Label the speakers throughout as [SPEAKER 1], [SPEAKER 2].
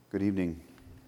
[SPEAKER 1] Good evening.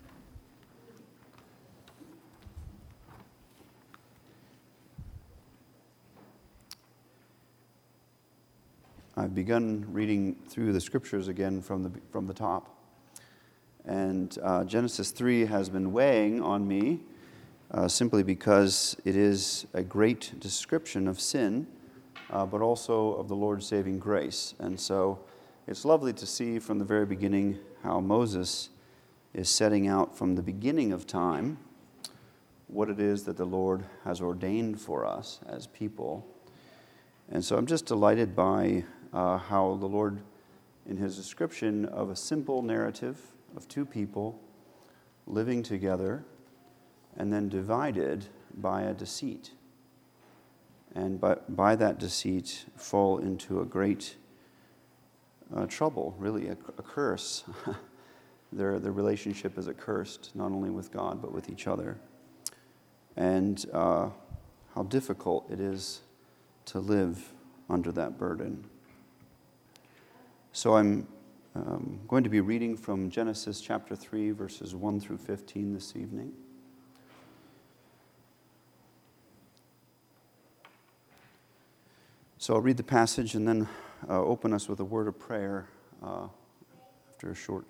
[SPEAKER 1] I've begun reading through the scriptures again from the top. And Genesis 3 has been weighing on me simply because it is a great description of sin, but also of the Lord's saving grace. And so it's lovely to see from the very beginning how Moses is setting out from the beginning of time what it is that the Lord has ordained for us as people. And so I'm just delighted by how the Lord, in his description of a simple narrative of two people living together and then divided by a deceit, and by that deceit fall into a great trouble, really a curse. Their relationship is accursed, not only with God, but with each other. And how difficult it is to live under that burden. So I'm going to be reading from Genesis chapter 3, verses 1 through 15 this evening. So I'll read the passage and then open us with a word of prayer after a short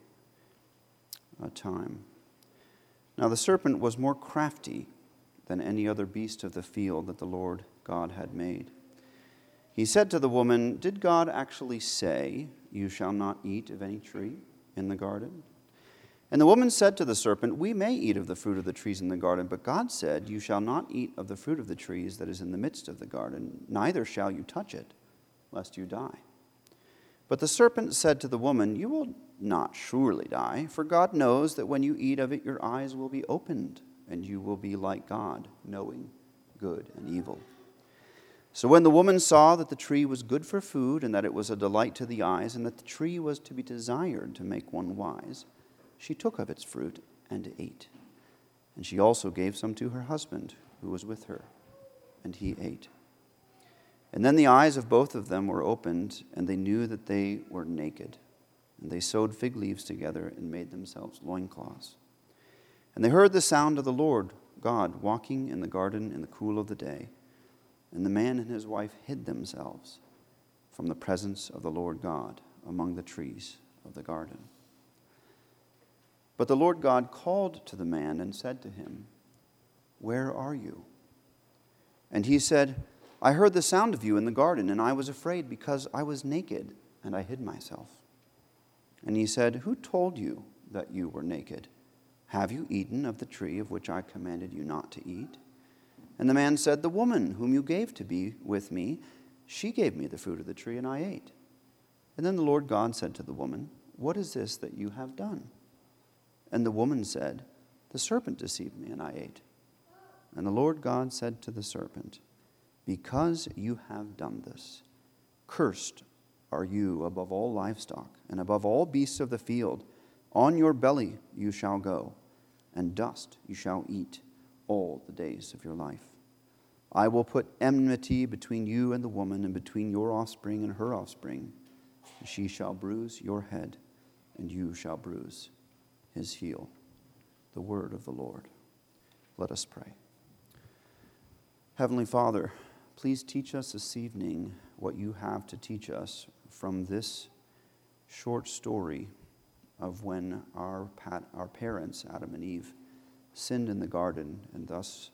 [SPEAKER 1] time. Now the serpent was more crafty than any other beast of the field that the Lord God had made. He said to the woman, "Did God actually say, 'You shall not eat of any tree in the garden'?" And the woman said to the serpent, "We may eat of the fruit of the trees in the garden, but God said, 'You shall not eat of the fruit of the trees that is in the midst of the garden, neither shall you touch it, lest you die.' But the serpent said to the woman, 'You will not surely die, for God knows that when you eat of it, your eyes will be opened, and you will be like God, knowing good and evil.' So when the woman saw that the tree was good for food, and that it was a delight to the eyes, and that the tree was to be desired to make one wise, she took of its fruit and ate. And she also gave some to her husband, who was with her, and he ate. And then the eyes of both of them were opened, and they knew that they were naked. And they sewed fig leaves together and made themselves loincloths. And they heard the sound of the Lord God walking in the garden in the cool of the day. And the man and his wife hid themselves from the presence of the Lord God among the trees of the garden. But the Lord God called to the man and said to him, 'Where are you?' And he said, 'I heard the sound of you in the garden, and I was afraid because I was naked, and I hid myself.' And he said, 'Who told you that you were naked? Have you eaten of the tree of which I commanded you not to eat?' And the man said, 'The woman whom you gave to be with me, she gave me the fruit of the tree, and I ate.' And then the Lord God said to the woman, 'What is this that you have done?' And the woman said, 'The serpent deceived me, and I ate.' And the Lord God said to the serpent, 'Because you have done this, cursed are you above all livestock, and above all beasts of the field. On your belly you shall go, and dust you shall eat all the days of your life. I will put enmity between you and the woman, and between your offspring and her offspring. She shall bruise your head, and you shall bruise his heel.'" The word of the Lord. Let us pray. Heavenly Father, please teach us this evening what you have to teach us from this short story of when our parents, Adam and Eve, sinned in the garden, and thus,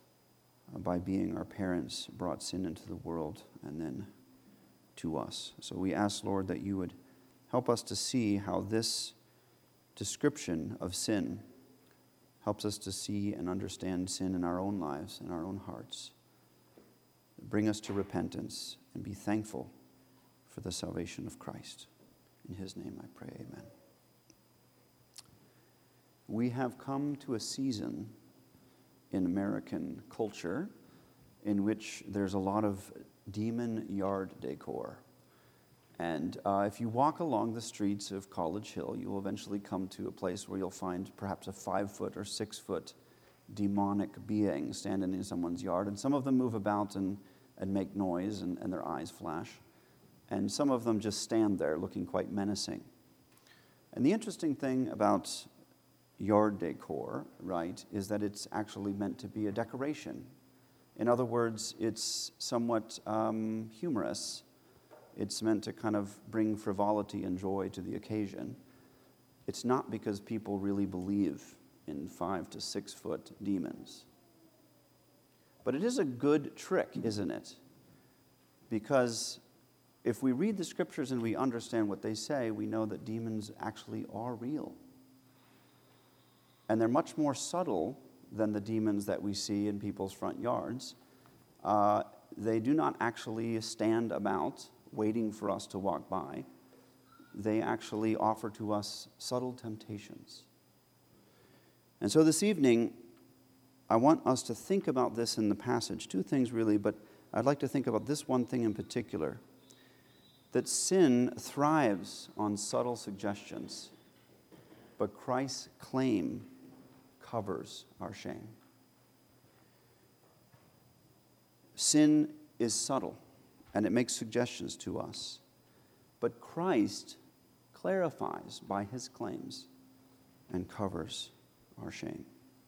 [SPEAKER 1] by being our parents, brought sin into the world and then to us. So we ask, Lord, that you would help us to see how this description of sin helps us to see and understand sin in our own lives, in our own hearts. Bring us to repentance and be thankful for the salvation of Christ. In his name I pray, amen. We have come to a season in American culture in which there's a lot of demon yard decor. And if you walk along the streets of College Hill, you will eventually come to a place where you'll find perhaps a 5-foot or 6-foot demonic being standing in someone's yard. And some of them move about and make noise and their eyes flash. And some of them just stand there looking quite menacing. And the interesting thing about yard decor, right, is that it's actually meant to be a decoration. In other words, it's somewhat humorous. It's meant to kind of bring frivolity and joy to the occasion. It's not because people really believe in 5 to 6 foot demons. But it is a good trick, isn't it? Because if we read the scriptures and we understand what they say, we know that demons actually are real. And they're much more subtle than the demons that we see in people's front yards. They do not actually stand about waiting for us to walk by. They actually offer to us subtle temptations. And so this evening, I want us to think about this in the passage. 2 things really, but I'd like to think about this one thing in particular. That sin thrives on subtle suggestions, but Christ's claim covers our shame. Sin is subtle, and it makes suggestions to us. But Christ clarifies by his claims and covers our shame.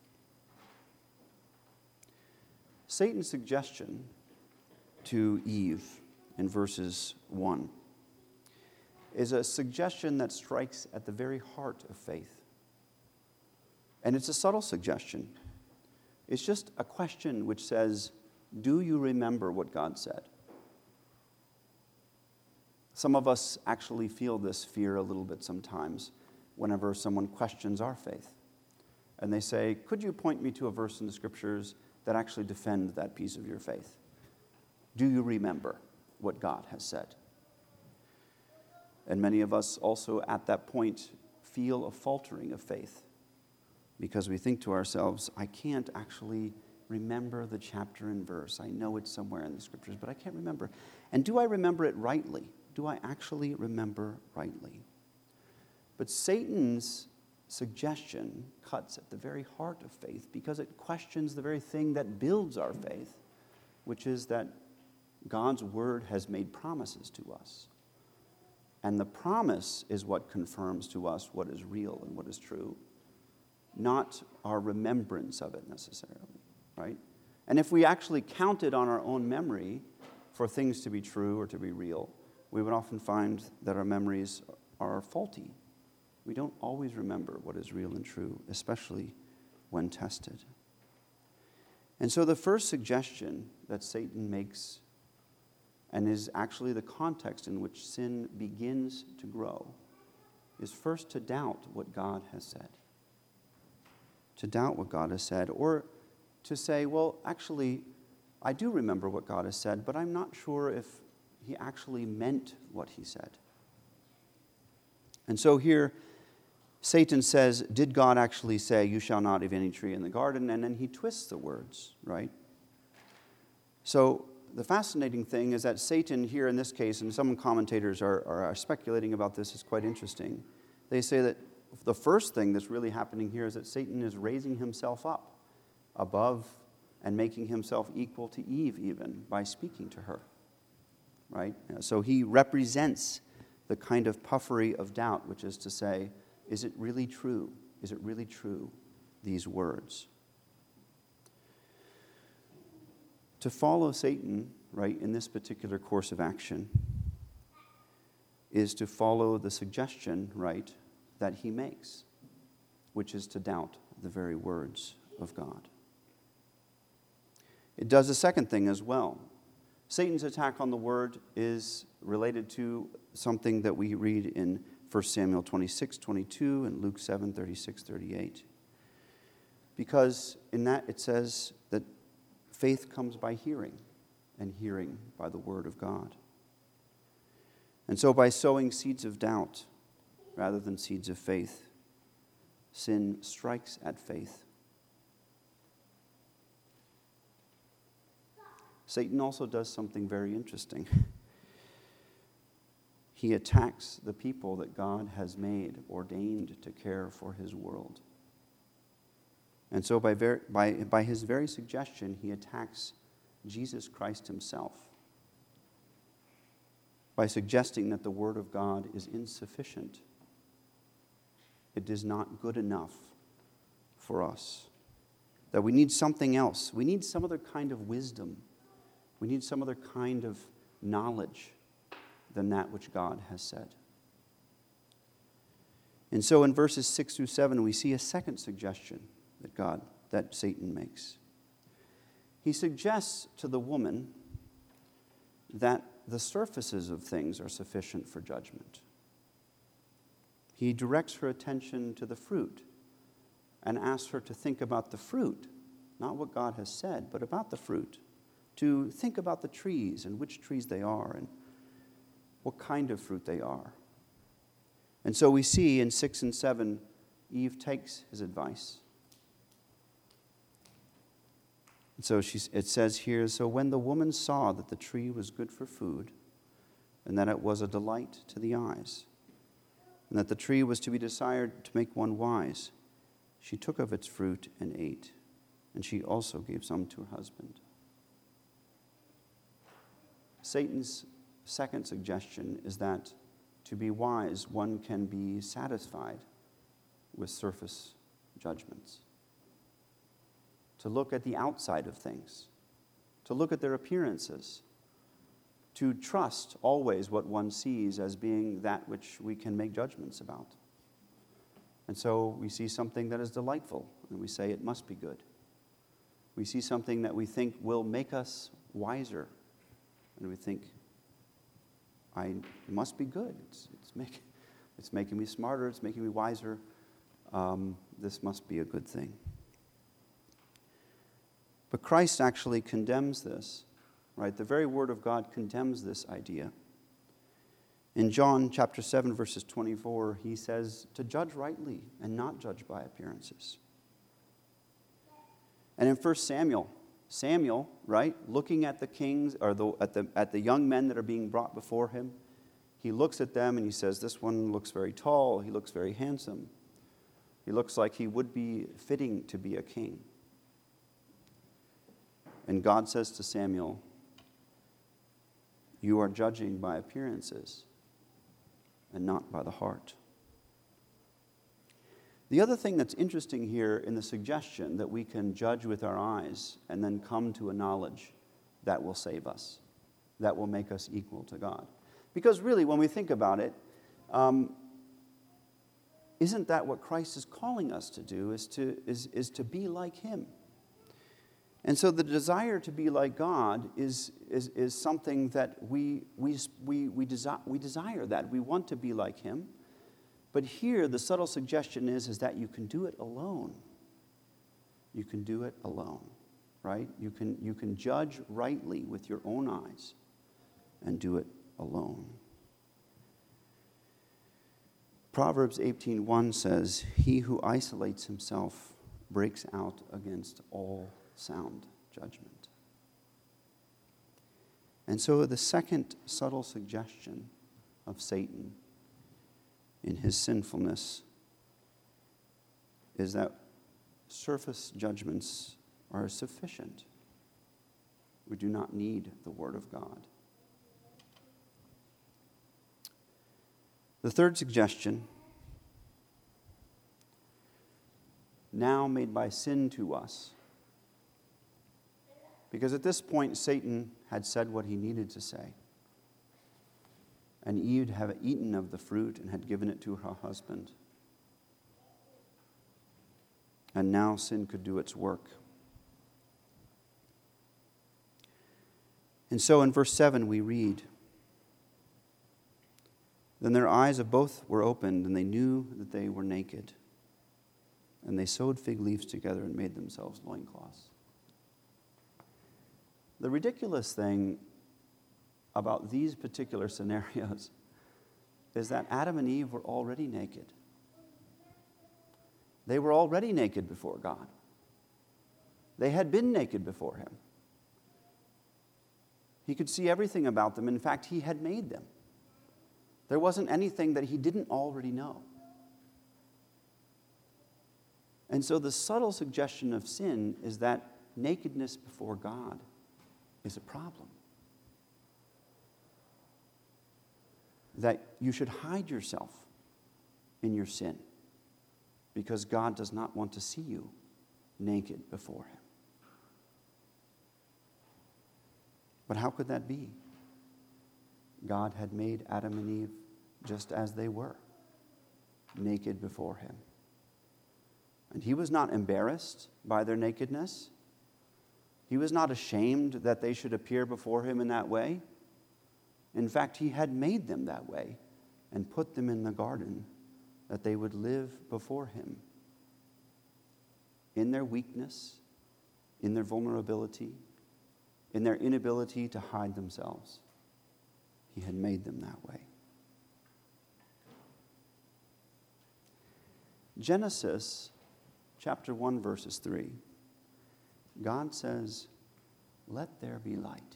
[SPEAKER 1] Satan's suggestion to Eve in verses 1 is a suggestion that strikes at the very heart of faith. And it's a subtle suggestion. It's just a question which says, do you remember what God said? Some of us actually feel this fear a little bit sometimes whenever someone questions our faith. And they say, could you point me to a verse in the scriptures that actually defend that piece of your faith? Do you remember what God has said? And many of us also at that point feel a faltering of faith because we think to ourselves, I can't actually remember the chapter and verse. I know it's somewhere in the scriptures, but I can't remember. And do I remember it rightly? Do I actually remember rightly? But Satan's suggestion cuts at the very heart of faith because it questions the very thing that builds our faith, which is that God's word has made promises to us. And the promise is what confirms to us what is real and what is true, not our remembrance of it necessarily, right? And if we actually counted on our own memory for things to be true or to be real, we would often find that our memories are faulty. We don't always remember what is real and true, especially when tested. And so the first suggestion that Satan makes, and is actually the context in which sin begins to grow, is first to doubt what God has said. To doubt what God has said, or to say, well, actually, I do remember what God has said, but I'm not sure if he actually meant what he said. And so here, Satan says, did God actually say, you shall not eat of any tree in the garden? And then he twists the words, right? So the fascinating thing is that Satan here in this case, and some commentators are speculating about this, is quite interesting. They say that the first thing that's really happening here is that Satan is raising himself up above and making himself equal to Eve even by speaking to her, right? So he represents the kind of puffery of doubt, which is to say, is it really true? Is it really true, these words? To follow Satan, right, in this particular course of action is to follow the suggestion, right, that he makes, which is to doubt the very words of God. It does a second thing as well. Satan's attack on the word is related to something that we read in 1 Samuel 26:22 and Luke 7:36-38. Because in that it says that faith comes by hearing, and hearing by the word of God. And so by sowing seeds of doubt rather than seeds of faith, sin strikes at faith. Satan also does something very interesting. He attacks the people that God has made, ordained to care for his world. And so by his very suggestion, he attacks Jesus Christ himself by suggesting that the word of God is insufficient. It is not good enough for us. That we need something else. We need some other kind of wisdom. We need some other kind of knowledge than that which God has said. And so in verses 6 through 7, we see a second suggestion that Satan makes. He suggests to the woman that the surfaces of things are sufficient for judgment. He directs her attention to the fruit and asks her to think about the fruit, not what God has said, but about the fruit. To think about the trees and which trees they are and what kind of fruit they are. And so we see in 6 and 7, Eve takes his advice. And so it says here, so when the woman saw that the tree was good for food, and that it was a delight to the eyes, and that the tree was to be desired to make one wise, she took of its fruit and ate, and she also gave some to her husband. Satan's second suggestion is that to be wise, one can be satisfied with surface judgments. To look at the outside of things, to look at their appearances, to trust always what one sees as being that which we can make judgments about. And so we see something that is delightful, and we say it must be good. We see something that we think will make us wiser, and we think, it must be good. It's making me smarter, it's making me wiser. This must be a good thing. But Christ actually condemns this, right? The very word of God condemns this idea. In John chapter 7, verses 24, he says to judge rightly and not judge by appearances. And in 1 Samuel, right, looking at the kings or at the young men that are being brought before him, he looks at them and he says, this one looks very tall, he looks very handsome. He looks like he would be fitting to be a king. And God says to Samuel, you are judging by appearances and not by the heart. The other thing that's interesting here in the suggestion that we can judge with our eyes and then come to a knowledge that will save us, that will make us equal to God. Because really, when we think about it, isn't that what Christ is calling us to do, is to be like him? And so the desire to be like God is something that we desire that. We want to be like him. But here, the subtle suggestion is that you can do it alone. You can do it alone, right? You can judge rightly with your own eyes and do it alone. Proverbs 18:1 says, he who isolates himself breaks out against all sound judgment. And so the second subtle suggestion of Satan in his sinfulness is that surface judgments are sufficient. We do not need the Word of God. The third suggestion, now made by sin to us, because at this point Satan had said what he needed to say. And Eve had eaten of the fruit and had given it to her husband. And now sin could do its work. And so in verse 7 we read, then their eyes of both were opened, and they knew that they were naked. And they sewed fig leaves together and made themselves loincloths. The ridiculous thing about these particular scenarios is that Adam and Eve were already naked. They were already naked before God. They had been naked before him. He could see everything about them. In fact, he had made them. There wasn't anything that he didn't already know. And so the subtle suggestion of sin is that nakedness before God is a problem. That you should hide yourself in your sin. because God does not want to see you naked before him. But how could that be? God had made Adam and Eve just as they were, naked before him. And he was not embarrassed by their nakedness. He was not ashamed that they should appear before him in that way. In fact, he had made them that way and put them in the garden that they would live before him in their weakness, in their vulnerability, in their inability to hide themselves. He had made them that way. Genesis chapter 1, verses 3. God says, "Let there be light."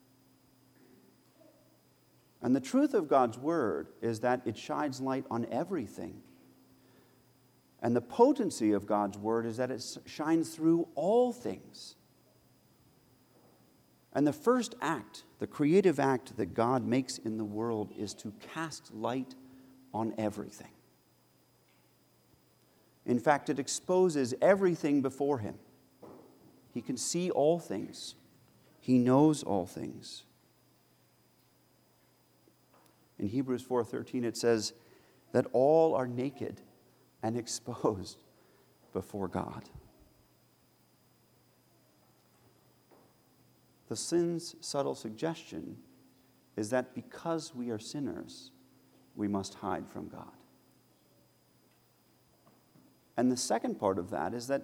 [SPEAKER 1] And the truth of God's word is that it shines light on everything. And the potency of God's word is that it shines through all things. And the first act, the creative act that God makes in the world, is to cast light on everything. In fact, it exposes everything before him. He can see all things. He knows all things. In Hebrews 4:13 it says that all are naked and exposed before God. The sin's subtle suggestion is that because we are sinners, we must hide from God. And the second part of that is that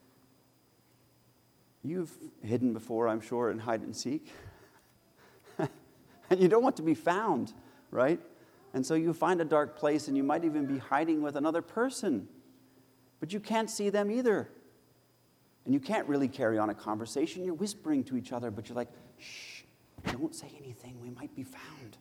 [SPEAKER 1] you've hidden before, I'm sure, in hide and seek. And you don't want to be found, right? And so you find a dark place and you might even be hiding with another person. But you can't see them either. And you can't really carry on a conversation. You're whispering to each other, but you're like, shh, don't say anything. We might be found.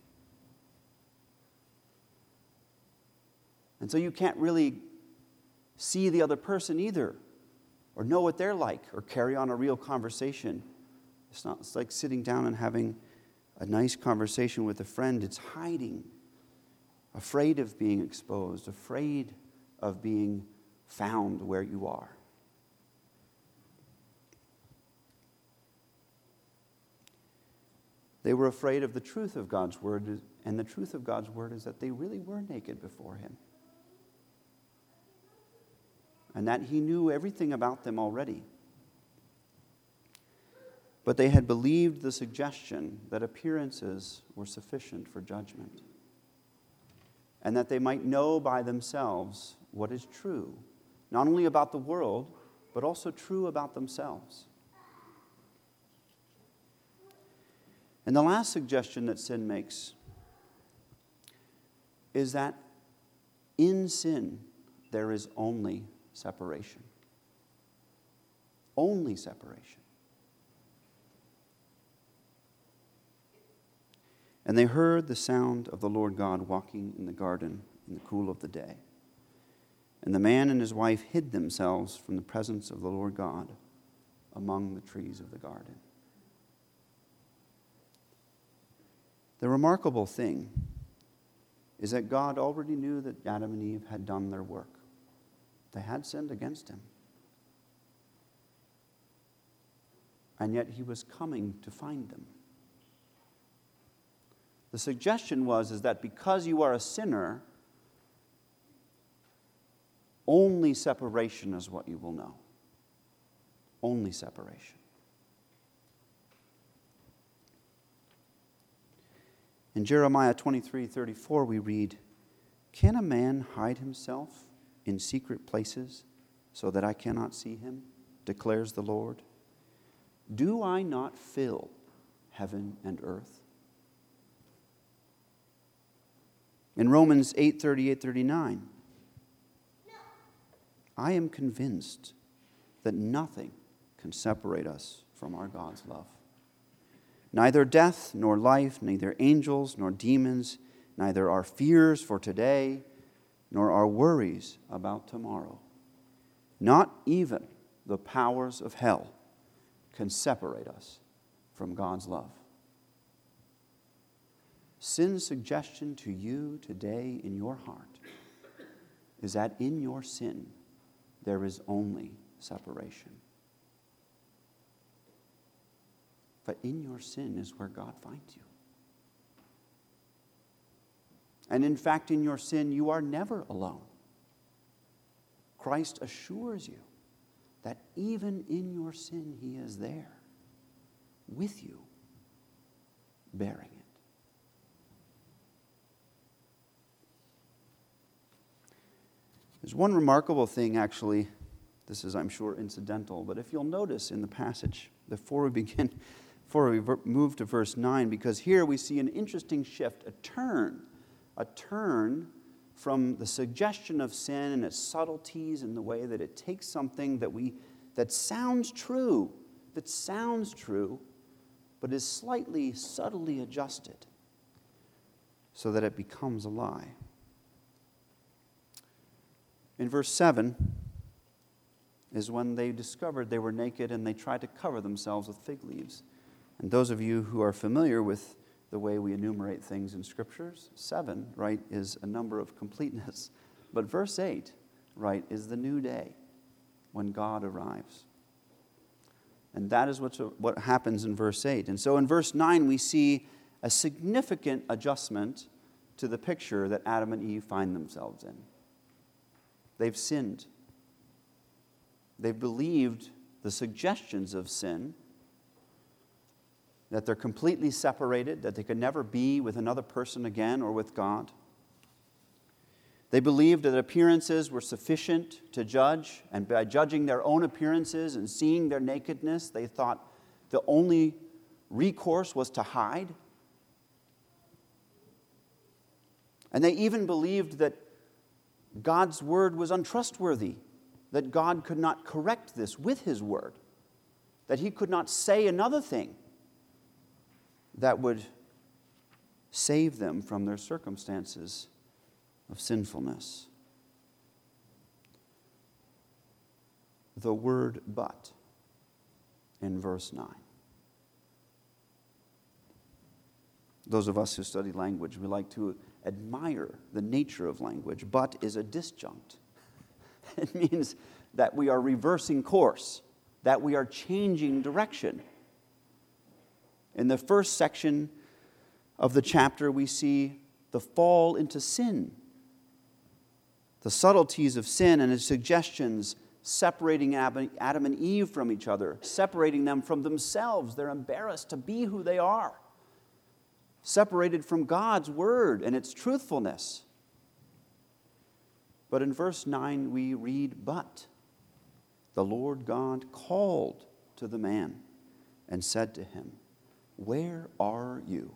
[SPEAKER 1] And so you can't really see the other person either, or know what they're like, or carry on a real conversation. It's like sitting down and having a nice conversation with a friend. It's hiding, afraid of being exposed, afraid of being found where you are. They were afraid of the truth of God's word, and the truth of God's word is that they really were naked before him. And that he knew everything about them already. But they had believed the suggestion that appearances were sufficient for judgment, and that they might know by themselves what is true, not only about the world, but also true about themselves. And the last suggestion that sin makes is that in sin there is only separation. Only separation. And they heard the sound of the Lord God walking in the garden in the cool of the day. And the man and his wife hid themselves from the presence of the Lord God among the trees of the garden. The remarkable thing is that God already knew that Adam and Eve had done their work. They had sinned against him. And yet he was coming to find them. The suggestion is that because you are a sinner, only separation is what you will know. Only separation. In Jeremiah 23:34 we read, "Can a man hide himself in secret places so that I cannot see him, declares the Lord? Do I not fill heaven and earth?" In Romans 8:38-39, "I am convinced that nothing can separate us from our God's love. Neither death nor life, neither angels nor demons, neither our fears for today nor our worries about tomorrow. Not even the powers of hell can separate us from God's love." Sin's suggestion to you today in your heart is that in your sin, there is only separation. But in your sin is where God finds you. And in fact, in your sin, you are never alone. Christ assures you that even in your sin, he is there with you, bearing it. There's one remarkable thing, actually. This is, I'm sure, incidental, but if you'll notice in the passage, before we move to verse 9, because here we see an interesting shift, a turn from the suggestion of sin and its subtleties and the way that it takes something that sounds true, but is slightly, subtly adjusted so that it becomes a lie. In verse 7 is when they discovered they were naked and they tried to cover themselves with fig leaves. And those of you who are familiar with the way we enumerate things in Scriptures, 7, right, is a number of completeness. But verse 8, right, is the new day when God arrives. And that is what happens in verse 8. And so in verse 9, we see a significant adjustment to the picture that Adam and Eve find themselves in. They've sinned. They've believed the suggestions of sin, that they're completely separated, that they could never be with another person again or with God. They believed that appearances were sufficient to judge, and by judging their own appearances and seeing their nakedness, they thought the only recourse was to hide. And they even believed that God's word was untrustworthy, that God could not correct this with his word, that he could not say another thing that would save them from their circumstances of sinfulness. The word "but" in verse 9. Those of us who study language, we like to admire the nature of language. But is a disjunct. It means that we are reversing course, that we are changing direction. In the first section of the chapter, we see the fall into sin, the subtleties of sin and its suggestions separating Adam and Eve from each other, separating them from themselves. They're embarrassed to be who they are, separated from God's word and its truthfulness. But in verse 9 we read, "But the Lord God called to the man and said to him, 'Where are you?'"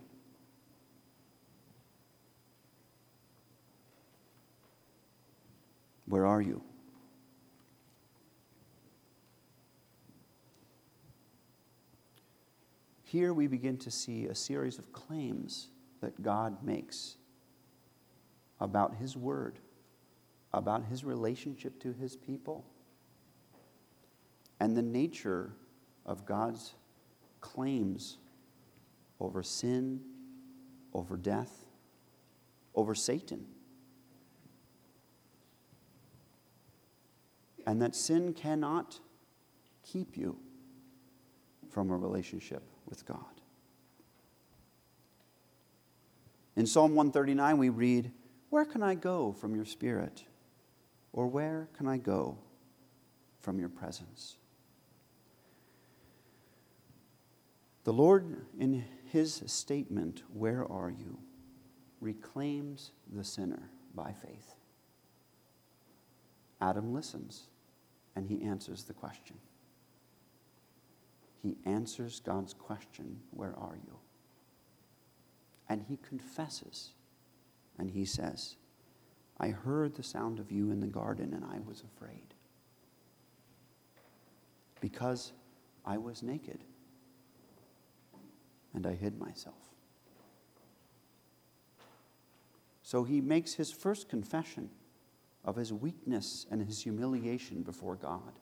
[SPEAKER 1] Where are you? Here we begin to see a series of claims that God makes about his word, about his relationship to his people, and the nature of God's claims over sin, over death, over Satan. And that sin cannot keep you from a relationship with God. In Psalm 139 we read, "Where can I go from your spirit? Or where can I go from your presence?" The Lord, in his statement, "Where are you?" reclaims the sinner by faith. Adam listens, and he answers the question. He answers God's question, "Where are you?" And he confesses, and he says, "I heard the sound of you in the garden, and I was afraid, because I was naked, and I hid myself." So he makes his first confession of his weakness and his humiliation before God.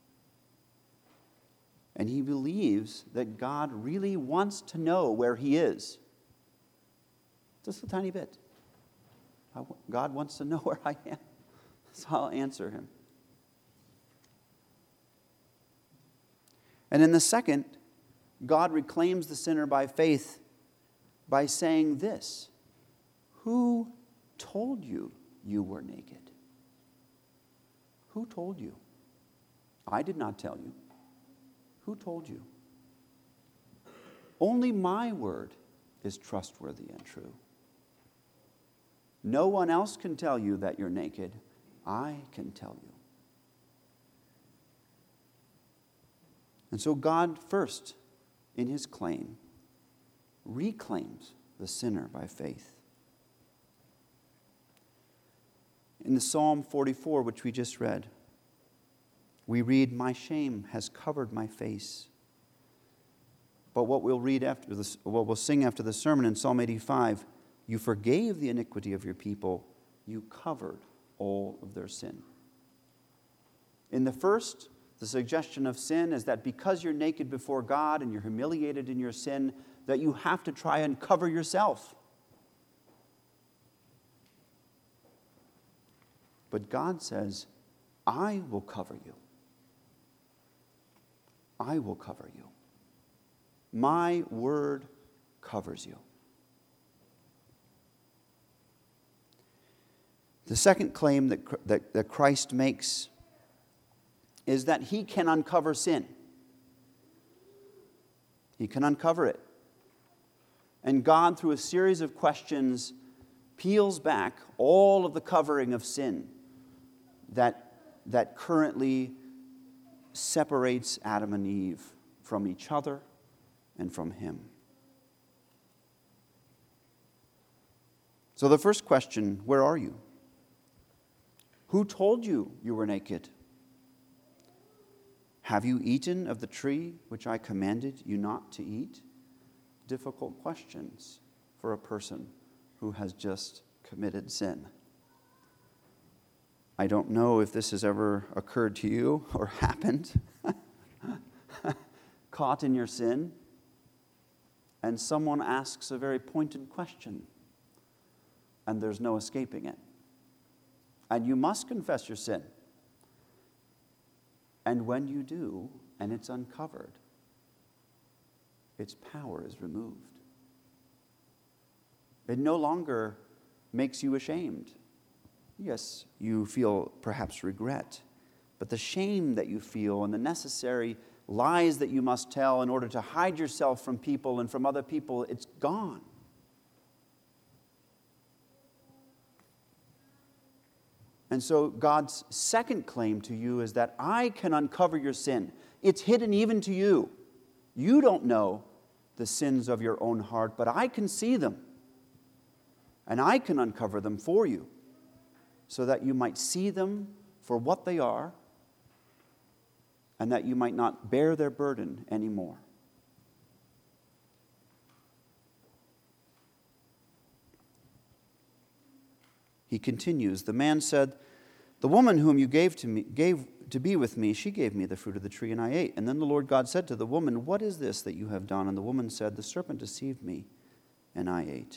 [SPEAKER 1] And he believes that God really wants to know where he is. Just a tiny bit. God wants to know where I am. So I'll answer him. And in the second, God reclaims the sinner by faith by saying this: who told you you were naked? Who told you? I did not tell you. Who told you? Only my word is trustworthy and true. No one else can tell you that you're naked. I can tell you. And so God first, in his claim, reclaims the sinner by faith. In the Psalm 44, which we just read, we read, "My shame has covered my face." But what we'll read after this, what we'll sing after the sermon in Psalm 85, "You forgave the iniquity of your people, you covered all of their sin." In the first, the suggestion of sin is that because you're naked before God and you're humiliated in your sin, that you have to try and cover yourself. But God says, I will cover you. I will cover you. My word covers you. The second claim that Christ makes is that he can uncover sin. He can uncover it. And God, through a series of questions, peels back all of the covering of sin that currently separates Adam and Eve from each other and from him. So the first question, where are you? Who told you you were naked? Have you eaten of the tree which I commanded you not to eat? Difficult questions for a person who has just committed sin. I don't know if this has ever occurred to you or happened. Caught in your sin, and someone asks a very pointed question, and there's no escaping it. And you must confess your sin. And when you do, and it's uncovered, its power is removed. It no longer makes you ashamed. Yes, you feel perhaps regret, but the shame that you feel and the necessary lies that you must tell in order to hide yourself from people and from other people, it's gone. And so God's second claim to you is that I can uncover your sin. It's hidden even to you. You don't know the sins of your own heart, but I can see them. And I can uncover them for you so that you might see them for what they are and that you might not bear their burden anymore. He continues, the man said, the woman whom you gave to be with me, she gave me the fruit of the tree and I ate. And then the Lord God said to the woman, what is this that you have done? And the woman said, the serpent deceived me and I ate.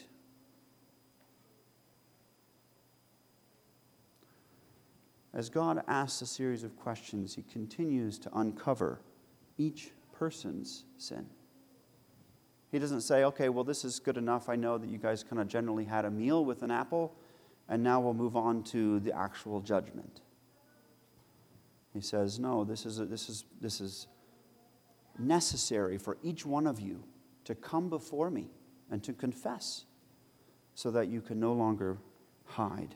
[SPEAKER 1] As God asks a series of questions, he continues to uncover each person's sin. He doesn't say, okay, well, this is good enough. I know that you guys kind of generally had a meal with an apple, and now we'll move on to the actual judgment. He says, no, this is necessary for each one of you to come before me and to confess so that you can no longer hide.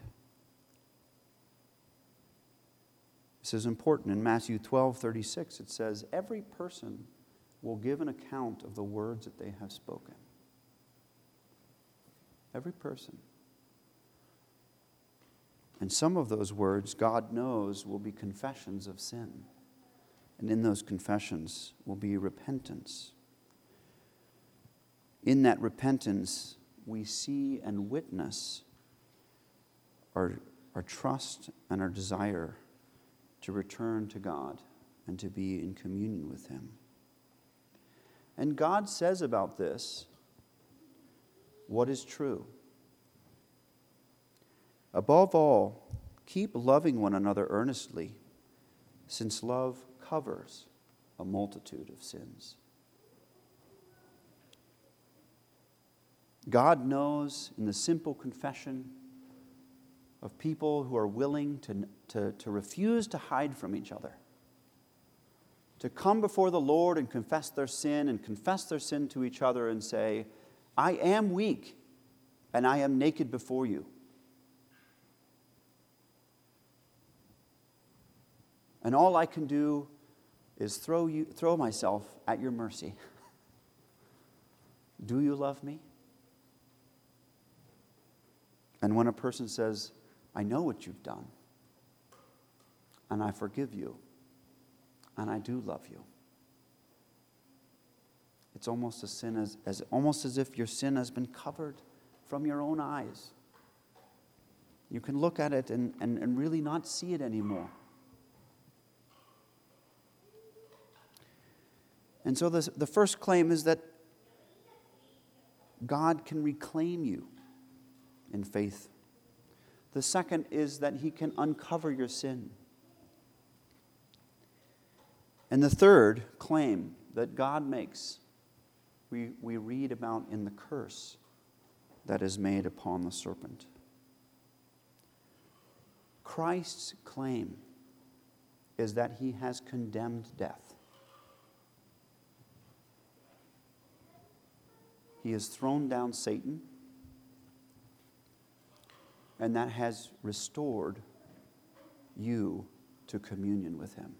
[SPEAKER 1] This is important. In Matthew 12:36, it says, every person will give an account of the words that they have spoken. Every person. And some of those words, God knows, will be confessions of sin. And in those confessions will be repentance. In that repentance, we see and witness our trust and our desire to return to God and to be in communion with him. And God says about this what is true. Above all, keep loving one another earnestly, since love covers a multitude of sins. God knows in the simple confession of people who are willing to refuse to hide from each other, to come before the Lord and confess their sin to each other and say, I am weak and I am naked before you. And all I can do is throw myself at your mercy. Do you love me? And when a person says, I know what you've done, and I forgive you, and I do love you, it's almost almost as if your sin has been covered from your own eyes. You can look at it and really not see it anymore. And so the first claim is that God can reclaim you in faith. The second is that He can uncover your sin. And the third claim that God makes, we read about in the curse that is made upon the serpent. Christ's claim is that He has condemned death. He has thrown down Satan, and that has restored you to communion with Him.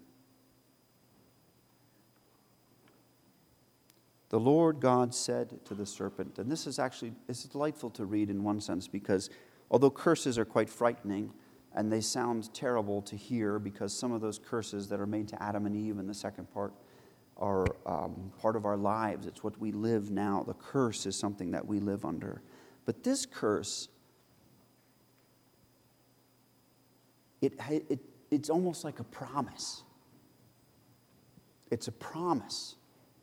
[SPEAKER 1] The Lord God said to the serpent, and this is delightful to read in one sense, because although curses are quite frightening and they sound terrible to hear, because some of those curses that are made to Adam and Eve in the second part are part of our lives. It's what we live now. The curse is something that we live under. But this curse, it's almost like a promise. It's a promise.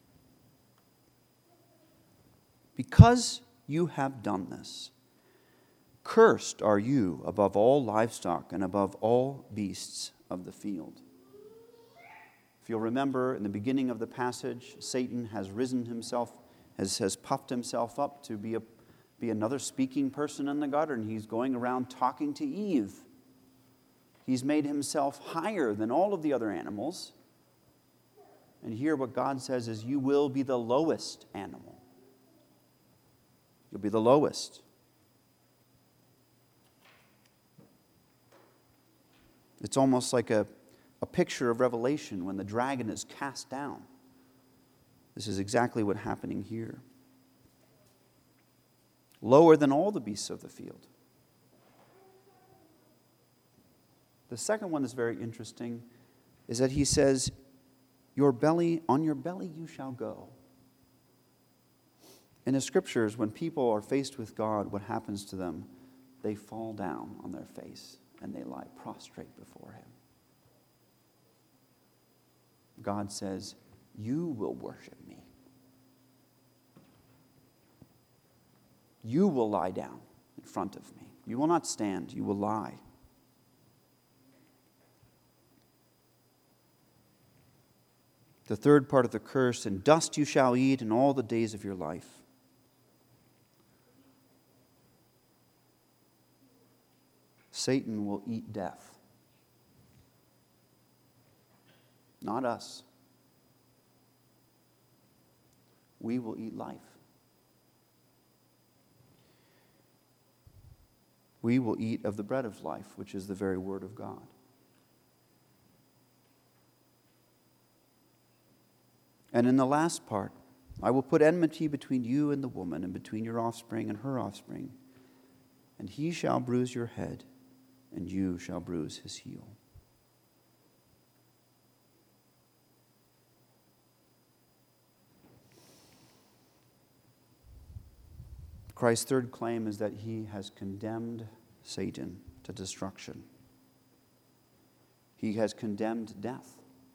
[SPEAKER 1] Because you have done this, cursed are you above all livestock and above all beasts of the field. If you'll remember, in the beginning of the passage, Satan has risen himself, has puffed himself up to be another speaking person in the garden. He's going around talking to Eve. He's made himself higher than all of the other animals. And here what God says is, you will be the lowest animal. You'll be the lowest. It's almost like a picture of Revelation when the dragon is cast down. This is exactly what's happening here. Lower than all the beasts of the field. The second one that's very interesting is that he says, on your belly you shall go. In the scriptures, when people are faced with God, what happens to them? They fall down on their face and they lie prostrate before Him. God says, you will worship me. You will lie down in front of me. You will not stand, you will lie. The third part of the curse, and dust you shall eat in all the days of your life. Satan will eat death. Not us. We will eat life. We will eat of the bread of life, which is the very word of God. And in the last part, I will put enmity between you and the woman, and between your offspring and her offspring. And he shall bruise your head, and you shall bruise his heel. Christ's third claim is that he has condemned Satan to destruction. He has condemned death.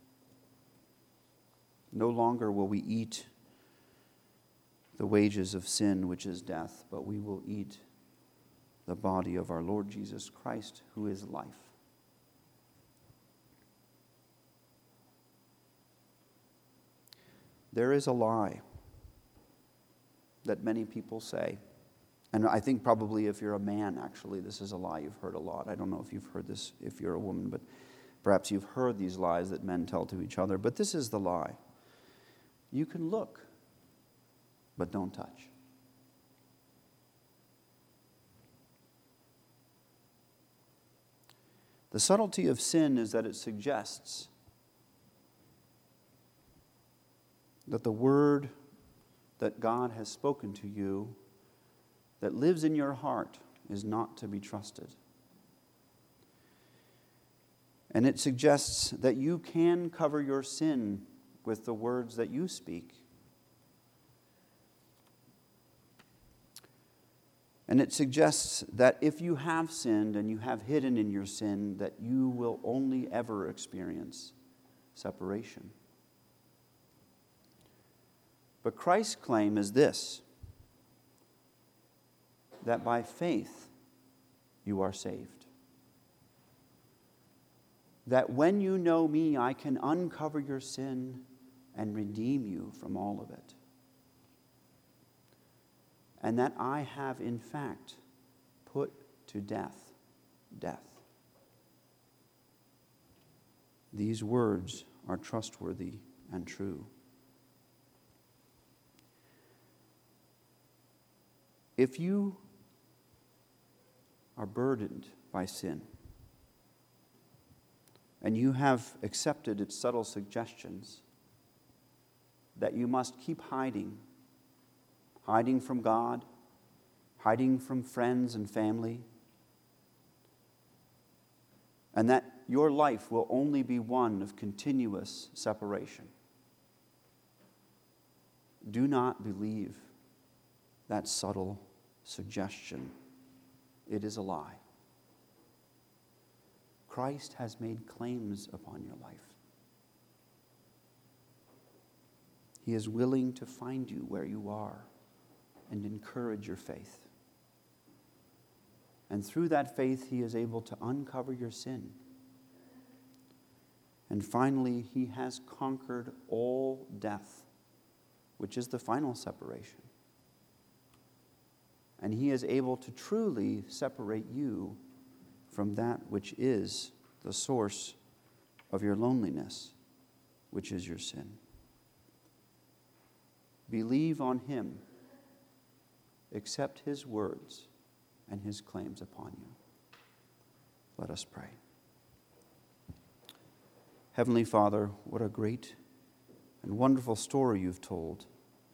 [SPEAKER 1] No longer will we eat the wages of sin, which is death, but we will eat the body of our Lord Jesus Christ, who is life. there is a lie that many people say. And I think probably if you're a man, actually, this is a lie you've heard a lot. I don't know if you've heard this if you're a woman, but perhaps you've heard these lies that men tell to each other. But this is the lie. You can look, but don't touch. The subtlety of sin is that it suggests that the word that God has spoken to you, that lives in your heart, is not to be trusted. And it suggests that you can cover your sin with the words that you speak. And it suggests that if you have sinned and you have hidden in your sin, that you will only ever experience separation. But Christ's claim is this, that by faith you are saved. That when you know me, I can uncover your sin and redeem you from all of it. And that I have, in fact, put to death. These words are trustworthy and true. If you are burdened by sin, and you have accepted its subtle suggestions that you must keep hiding from God, hiding from friends and family, and that your life will only be one of continuous separation. Do not believe that subtle suggestion. It is a lie. Christ has made claims upon your life. He is willing to find you where you are and encourage your faith. And through that faith, he is able to uncover your sin. And finally, he has conquered all death, which is the final separation. And he is able to truly separate you from that which is the source of your loneliness, which is your sin. Believe on him. Accept his words and his claims upon you. Let us pray. Heavenly Father, what a great and wonderful story you've told.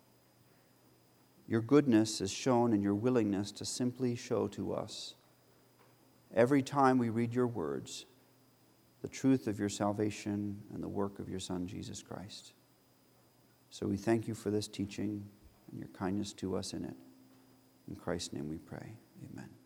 [SPEAKER 1] Your goodness is shown in your willingness to simply show to us, every time we read your words, the truth of your salvation and the work of your Son, Jesus Christ. So we thank you for this teaching and your kindness to us in it. In Christ's name we pray. Amen.